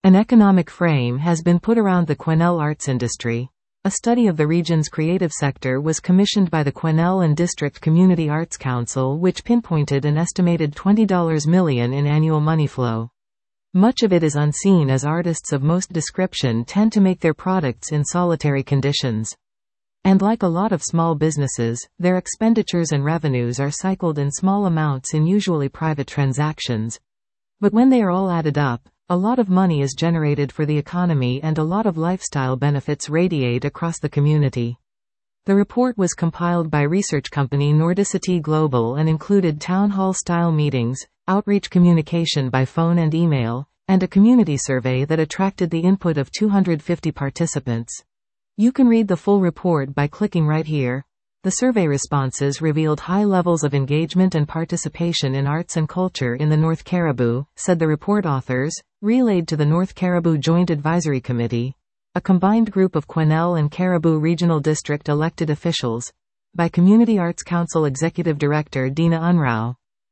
An economic frame has been put around the Quesnel arts industry. A study of the region's creative sector was commissioned by the Quesnel and District Community Arts Council, which pinpointed an estimated $20 million in annual money flow. Much of it is unseen, as artists of most description tend to make their products in solitary conditions. And like a lot of small businesses, their expenditures and revenues are cycled in small amounts in usually private transactions. But when they are all added up, a lot of money is generated for the economy and a lot of lifestyle benefits radiate across the community. The report was compiled by research company Nordicity Global and included town hall-style meetings, outreach communication by phone and email, and a community survey that attracted the input of 250 participants. You can read the full report by clicking right here. The survey responses revealed high levels of engagement and participation in arts and culture in the North Caribou, said the report authors, relayed to the North Caribou Joint Advisory Committee, a combined group of Quesnel and Caribou Regional District elected officials, by Community Arts Council Executive Director Dina Unruh.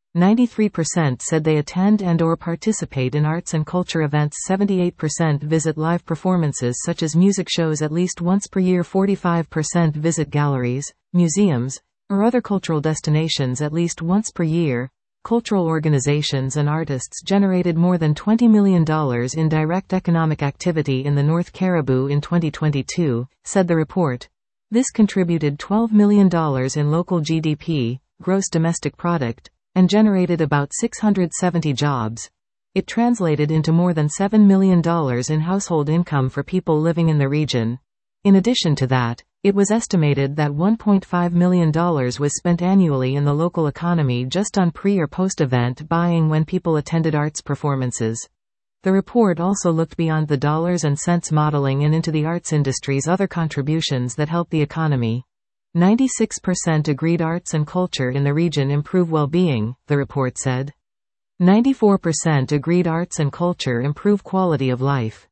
93% said they attend and/or participate in arts and culture events. 78% visit live performances such as music shows at least once per year. 45% visit galleries, museums, or other cultural destinations at least once per year. Cultural organizations and artists generated more than $20 million in direct economic activity in the North Caribou in 2022, said the report. This contributed $12 million in local GDP, gross domestic product, and generated about 670 jobs. It translated into more than $7 million in household income for people living in the region. In addition to that, it was estimated that $1.5 million was spent annually in the local economy just on pre- or post-event buying when people attended arts performances. The report also looked beyond the dollars and cents modeling and into the arts industry's other contributions that help the economy. 96% agreed arts and culture in the region improve well-being, the report said. 94% agreed arts and culture improve quality of life.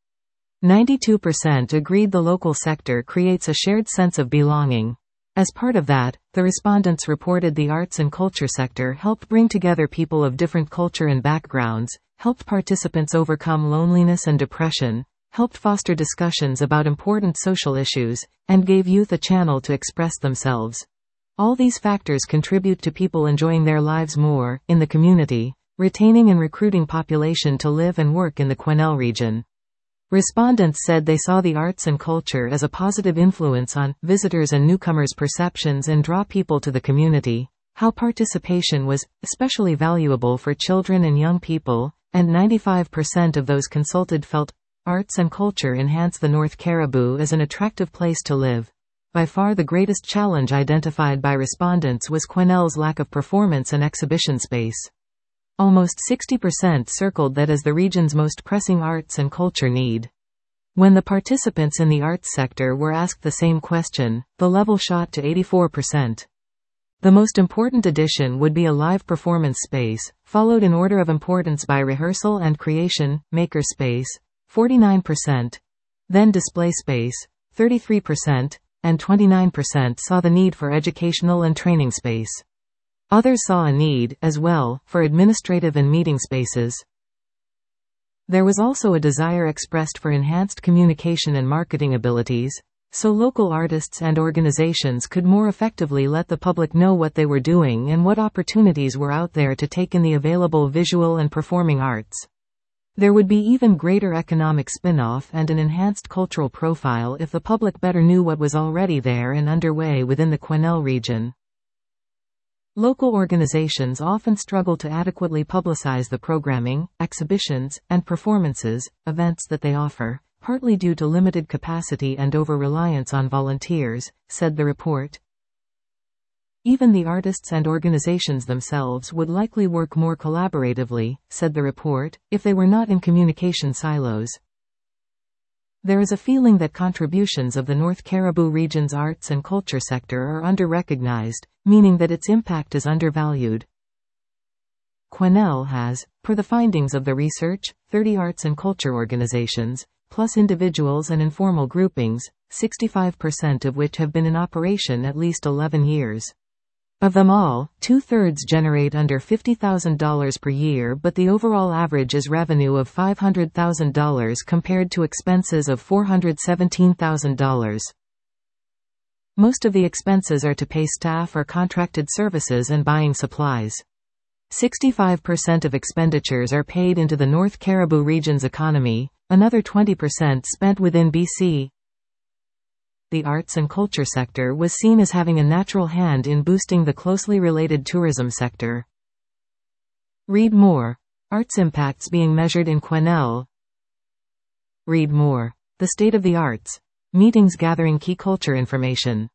92% agreed the local sector creates a shared sense of belonging. As part of that, the respondents reported the arts and culture sector helped bring together people of different culture and backgrounds, helped participants overcome loneliness and depression, helped foster discussions about important social issues, and gave youth a channel to express themselves. All these factors contribute to people enjoying their lives more, in the community, retaining and recruiting population to live and work in the Quesnel region. Respondents said they saw the arts and culture as a positive influence on visitors and newcomers' perceptions and draw people to the community, how participation was especially valuable for children and young people, and 95% of those consulted felt arts and culture enhance the North Caribou as an attractive place to live. By far the greatest challenge identified by respondents was Quesnel's lack of performance and exhibition space. Almost 60% circled that as the region's most pressing arts and culture need. When the participants in the arts sector were asked the same question, the level shot to 84%. The most important addition would be a live performance space, followed in order of importance by rehearsal and creation, maker space, 49%, then display space, 33%, and 29% saw the need for educational and training space. Others saw a need, as well, for administrative and meeting spaces. There was also a desire expressed for enhanced communication and marketing abilities, so local artists and organizations could more effectively let the public know what they were doing and what opportunities were out there to take in the available visual and performing arts. There would be even greater economic spin-off and an enhanced cultural profile if the public better knew what was already there and underway within the Quesnel region. Local organizations often struggle to adequately publicize the programming, exhibitions, and performances, events that they offer, partly due to limited capacity and over-reliance on volunteers, said the report. Even the artists and organizations themselves would likely work more collaboratively, said the report, if they were not in communication silos. There is a feeling that contributions of the North Caribou region's arts and culture sector are under-recognized, meaning that its impact is undervalued. Quesnel has, per the findings of the research, 30 arts and culture organizations, plus individuals and informal groupings, 65% of which have been in operation at least 11 years. Of them all, 2/3 generate under $50,000 per year, but the overall average is revenue of $500,000 compared to expenses of $417,000. Most of the expenses are to pay staff or contracted services and buying supplies. 65% of expenditures are paid into the North Cariboo region's economy, another 20% spent within BC. The arts and culture sector was seen as having a natural hand in boosting the closely related tourism sector. Read more. Arts impacts being measured in Quesnel. Read more. The state of the arts. Meetings gathering key culture information.